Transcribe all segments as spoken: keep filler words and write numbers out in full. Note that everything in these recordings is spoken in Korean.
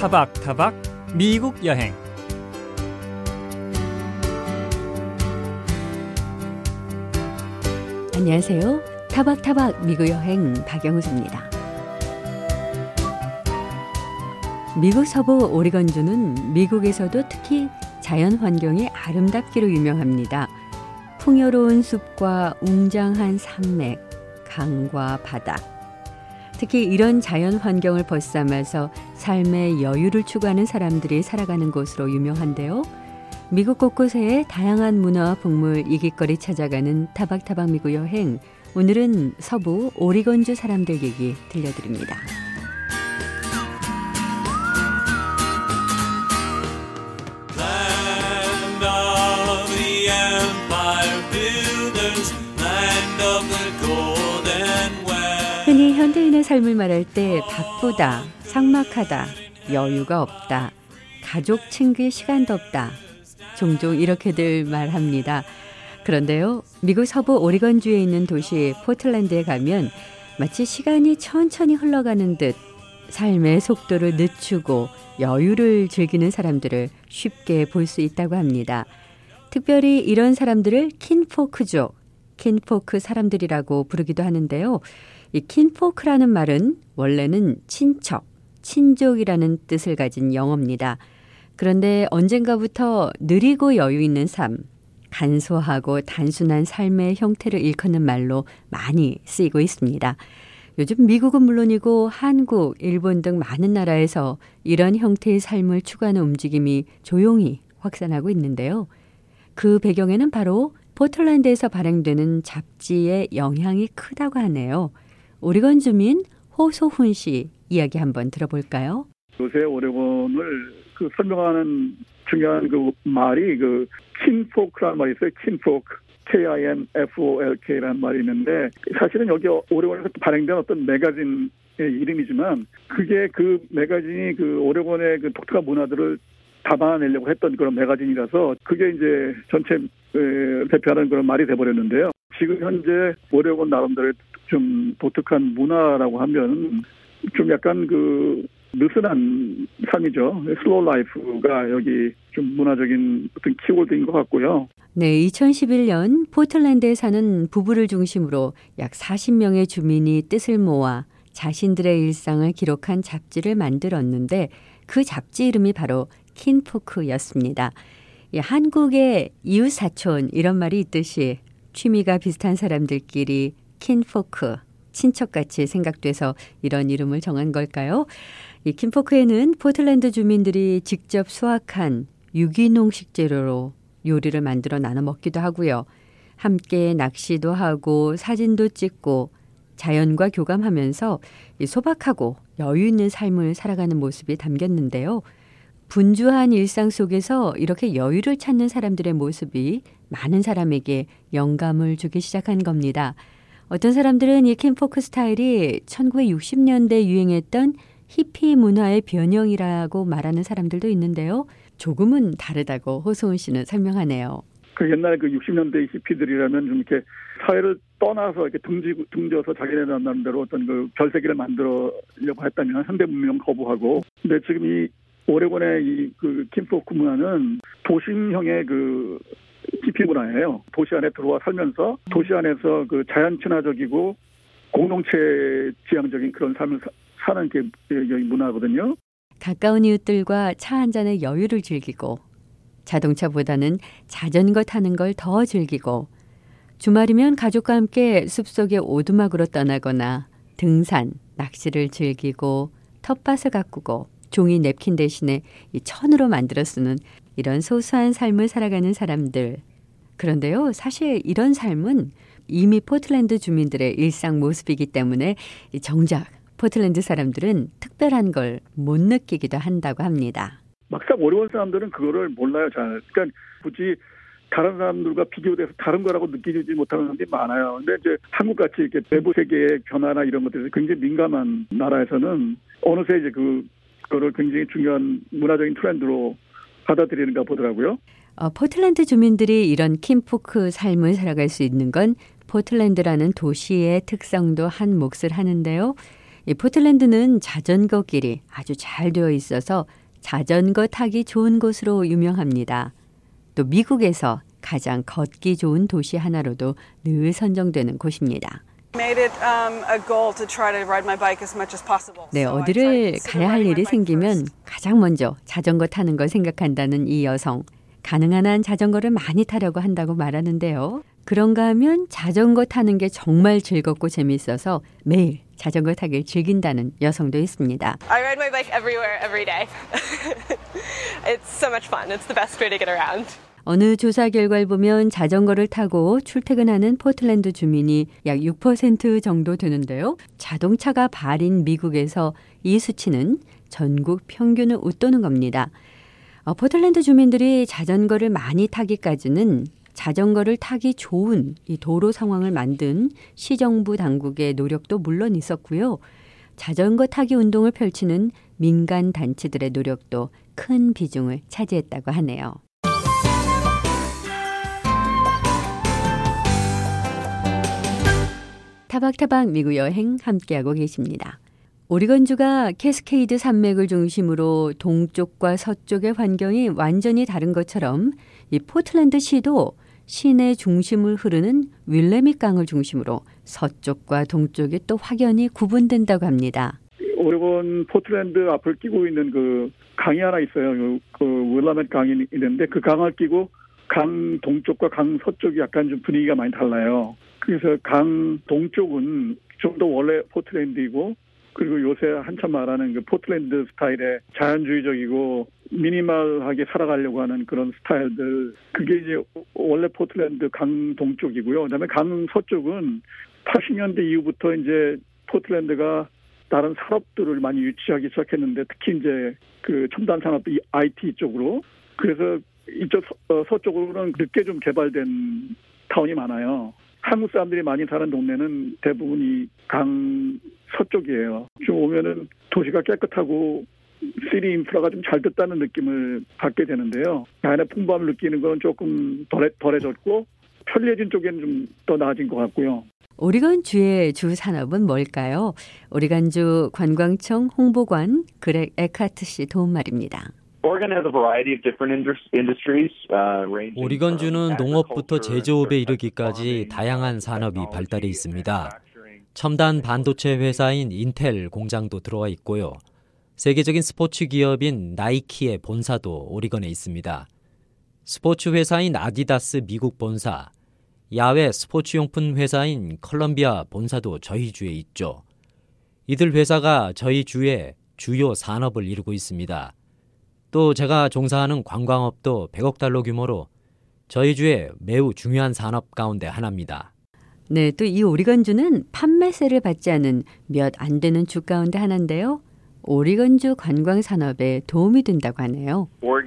타박타박 미국 여행. 안녕하세요. 타박타박 미국 여행 박영수입니다. 미국 서부 오리건주는 미국에서도 특히 자연 환경이 아름답기로 유명합니다. 풍요로운 숲과 웅장한 산맥, 강과 바다. 특히 이런 자연 환경을 벗삼아서 삶의 여유를 추구하는 사람들이 살아가는 곳으로 유명한데요. 미국 곳곳에 다양한 문화와 풍물, 이깃거리 찾아가는 타박타박 미국 여행. 오늘은 서부 오리건주 사람들 얘기 들려드립니다. 흔히 현대인의 삶을 말할 때 바쁘다, 삭막하다, 여유가 없다, 가족 챙길 시간도 없다. 종종 이렇게들 말합니다. 그런데요, 미국 서부 오리건주에 있는 도시 포틀랜드에 가면 마치 시간이 천천히 흘러가는 듯 삶의 속도를 늦추고 여유를 즐기는 사람들을 쉽게 볼 수 있다고 합니다. 특별히 이런 사람들을 킨포크족, 킨포크 사람들이라고 부르기도 하는데요. 이 킨포크라는 말은 원래는 친척, 친족이라는 뜻을 가진 영어입니다. 그런데 언젠가부터 느리고 여유 있는 삶, 간소하고 단순한 삶의 형태를 일컫는 말로 많이 쓰이고 있습니다. 요즘 미국은 물론이고 한국, 일본 등 많은 나라에서 이런 형태의 삶을 추구하는 움직임이 조용히 확산하고 있는데요. 그 배경에는 바로 포틀랜드에서 발행되는 잡지의 영향이 크다고 하네요. 오리건 주민 호소훈 씨 이야기 한번 들어볼까요? 요새 오레곤을 그 설명하는 중요한 그 말이 그 킨포크라는 말이 있어요. 킨포크, 케이 아이 엔 에프 오 엘 케이라는 말이 있는데 사실은 여기 오레곤에서 발행된 어떤 매거진의 이름이지만 그게 그 매거진이 그 오레곤의 그 독특한 문화들을 담아내려고 했던 그런 매거진이라서 그게 이제 전체 대표하는 그런 말이 돼버렸는데요. 지금 현재 오레곤 나름대로 좀 독특한 문화라고 하면 좀 약간 그 느슨한 삶이죠. 슬로우 라이프가 여기 좀 문화적인 어떤 키워드인 것 같고요. 네, 이천십일 년 포틀랜드에 사는 부부를 중심으로 약 사십 명의 주민이 뜻을 모아 자신들의 일상을 기록한 잡지를 만들었는데 그 잡지 이름이 바로 킨포크였습니다. 예, 한국의 이웃사촌 이런 말이 있듯이 취미가 비슷한 사람들끼리 킨포크, 친척같이 생각돼서 이런 이름을 정한 걸까요? 이 킨포크에는 포틀랜드 주민들이 직접 수확한 유기농 식재료로 요리를 만들어 나눠 먹기도 하고요. 함께 낚시도 하고 사진도 찍고 자연과 교감하면서 이 소박하고 여유 있는 삶을 살아가는 모습이 담겼는데요. 분주한 일상 속에서 이렇게 여유를 찾는 사람들의 모습이 많은 사람에게 영감을 주기 시작한 겁니다. 어떤 사람들은 이 킨포크 스타일이 천구백육십 년대 유행했던 히피 문화의 변형이라고 말하는 사람들도 있는데요. 조금은 다르다고 호소은 씨는 설명하네요. 그 옛날에 그 육십 년대 히피들이라면 좀 이렇게 사회를 떠나서 이렇게 등지, 등져서 자기네 나름대로 어떤 그 별세계를 만들려고 했다면 현대 문명 거부하고. 근데 지금 이 오레곤의 이 그 킨포크 문화는 도심형의 그 히피 문화예요. 도시 안에 들어와 살면서 도시 안에서 그 자연 친화적이고 공동체 지향적인 그런 삶을 사, 사는 게 여기 문화거든요. 가까운 이웃들과 차 한 잔의 여유를 즐기고 자동차보다는 자전거 타는 걸 더 즐기고 주말이면 가족과 함께 숲속에 오두막으로 떠나거나 등산, 낚시를 즐기고 텃밭을 가꾸고 종이 냅킨 대신에 이 천으로 만들어 쓰는 이런 소소한 삶을 살아가는 사람들. 그런데요, 사실 이런 삶은 이미 포틀랜드 주민들의 일상 모습이기 때문에 정작 포틀랜드 사람들은 특별한 걸 못 느끼기도 한다고 합니다. 막상 오레곤 사람들은 그거를 몰라요, 잘. 그러니까 굳이 다른 사람들과 비교돼서 다른 거라고 느끼지 못하는 사람들이 많아요. 근데 이제 한국같이 이렇게 내부 세계의 변화나 이런 것들이 굉장히 민감한 나라에서는 어느새 이제 그, 그거를 굉장히 중요한 문화적인 트렌드로 받아들이는가 보더라고요. 어, 포틀랜드 주민들이 이런 킨포크 삶을 살아갈 수 있는 건 포틀랜드라는 도시의 특성도 한 몫을 하는데요. 이 포틀랜드는 자전거 길이 아주 잘 되어 있어서 자전거 타기 좋은 곳으로 유명합니다. 또 미국에서 가장 걷기 좋은 도시 하나로도 늘 선정되는 곳입니다. 네, 어디를 가야 할 일이 생기면 가장 먼저 자전거 타는 걸 생각한다는 이 여성. 가능한 한 자전거를 많이 타려고 한다고 말하는데요. 그런가 하면 자전거 타는 게 정말 즐겁고 재미있어서 매일 자전거 타기를 즐긴다는 여성도 있습니다. I ride my bike everywhere, every day. It's so much fun. It's the best way to get around. 어느 조사 결과를 보면 자전거를 타고 출퇴근하는 포틀랜드 주민이 약 육 퍼센트 정도 되는데요. 자동차가 발인 미국에서 이 수치는 전국 평균을 웃도는 겁니다. 어, 포틀랜드 주민들이 자전거를 많이 타기까지는 자전거를 타기 좋은 이 도로 상황을 만든 시정부 당국의 노력도 물론 있었고요. 자전거 타기 운동을 펼치는 민간 단체들의 노력도 큰 비중을 차지했다고 하네요. 타박타박 미국 여행 함께하고 계십니다. 오리건주가 캐스케이드 산맥을 중심으로 동쪽과 서쪽의 환경이 완전히 다른 것처럼 이 포틀랜드 시도 시내 중심을 흐르는 윌레미 강을 중심으로 서쪽과 동쪽이 또 확연히 구분된다고 합니다. 오레곤 포틀랜드 앞을 끼고 있는 그 강이 하나 있어요. 그 윌라멧 강이 있는데 그 강을 끼고 강 동쪽과 강 서쪽이 약간 좀 분위기가 많이 달라요. 그래서 강 동쪽은 좀 더 원래 포틀랜드이고 그리고 요새 한참 말하는 그 포틀랜드 스타일의 자연주의적이고 미니멀하게 살아가려고 하는 그런 스타일들 그게 이제 원래 포틀랜드 강 동쪽이고요. 그다음에 강 서쪽은 팔십 년대 이후부터 이제 포틀랜드가 다른 산업들을 많이 유치하기 시작했는데 특히 이제 그 첨단 산업 아이티 쪽으로 그래서 이쪽 서, 서쪽으로는 늦게 좀 개발된 타운이 많아요. 한국 사람들이 많이 사는 동네는 대부분이 강 서쪽이에요. 좀 오면은 도시가 깨끗하고 시리 인프라가 좀 잘 됐다는 느낌을 받게 되는데요. 안에 풍부함을 느끼는 건 조금 덜해, 덜해졌고 편리해진 쪽에는 좀 더 나아진 것 같고요. 오리건 주의 주 산업은 뭘까요? 오리건주 관광청 홍보관 그렉 에카트 씨 도움 말입니다. 오리건주는 농업부터 제조업에 이르기까지 다양한 산업이 발달해 있습니다. 첨단 반도체 회사인 인텔 공장도 들어와 있고요. 세계적인 스포츠 기업인 나이키의 본사도 오리건에 있습니다. 스포츠 회사인 아디다스 미국 본사, 야외 스포츠용품 회사인 컬럼비아 본사도 저희 주에 있죠. 이들 회사가 저희 주의 주요 산업을 이루고 있습니다. 또 제가 종사하는 관광업도 백억 달러 규모로 저희 주의 매우 중요한 산업 가운데 하나입니다. 네, 또 이 오리건주는 판매세를 받지 않은 몇 안 되는 주 가운데 하나인데요. 오리건주 관광 산업에 도움이 된다고 하네요.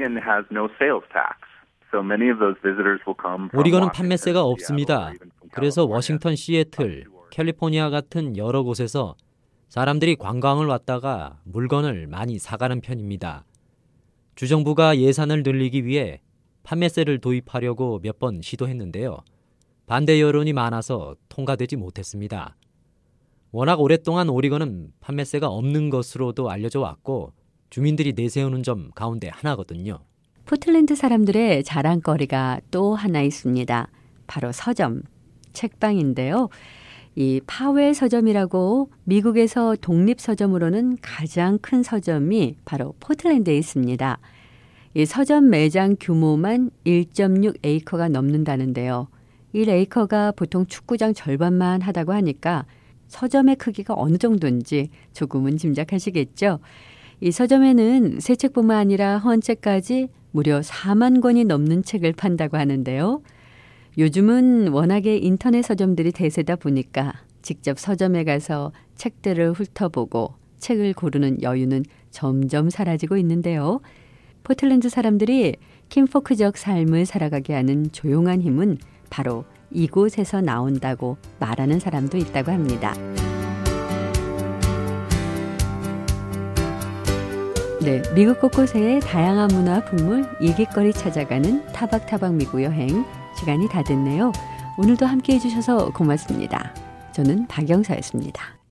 오리건은 판매세가 없습니다. 그래서 워싱턴, 시애틀, 캘리포니아 같은 여러 곳에서 사람들이 관광을 왔다가 물건을 많이 사가는 편입니다. 주정부가 예산을 늘리기 위해 판매세를 도입하려고 몇 번 시도했는데요. 반대 여론이 많아서 통과되지 못했습니다. 워낙 오랫동안 오리건은 판매세가 없는 것으로도 알려져 왔고 주민들이 내세우는 점 가운데 하나거든요. 포틀랜드 사람들의 자랑거리가 또 하나 있습니다. 바로 서점, 책방인데요. 이 파웰 서점이라고 미국에서 독립서점으로는 가장 큰 서점이 바로 포틀랜드에 있습니다. 이 서점 매장 규모만 일 점 육 에이커가 넘는다는데요. 일 에이커가 보통 축구장 절반만 하다고 하니까 서점의 크기가 어느 정도인지 조금은 짐작하시겠죠. 이 서점에는 새 책뿐만 아니라 헌책까지 무려 사만 권이 넘는 책을 판다고 하는데요. 요즘은 워낙에 인터넷 서점들이 대세다 보니까 직접 서점에 가서 책들을 훑어보고 책을 고르는 여유는 점점 사라지고 있는데요. 포틀랜드 사람들이 킴포크적 삶을 살아가게 하는 조용한 힘은 바로 이곳에서 나온다고 말하는 사람도 있다고 합니다. 네, 미국 곳곳의 다양한 문화 풍물, 일기거리 찾아가는 타박타박 미국 여행 시간이 다 됐네요. 오늘도 함께해 주셔서 고맙습니다. 저는 박영사였습니다.